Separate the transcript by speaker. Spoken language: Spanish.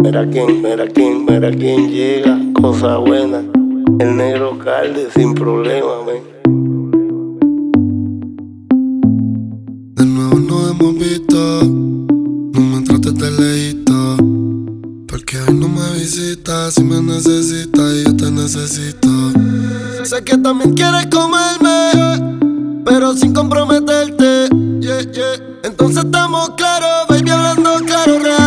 Speaker 1: Mira quién llega, cosa buena. El negro Calde sin problema, men.
Speaker 2: De nuevo nos hemos visto, no me trates de lejito, porque hoy no me visitas. Si me necesitas y yo te necesito. Sé que también quieres comerme, pero sin comprometerte, yeah, yeah. Entonces estamos claros, baby, hablando claro, real.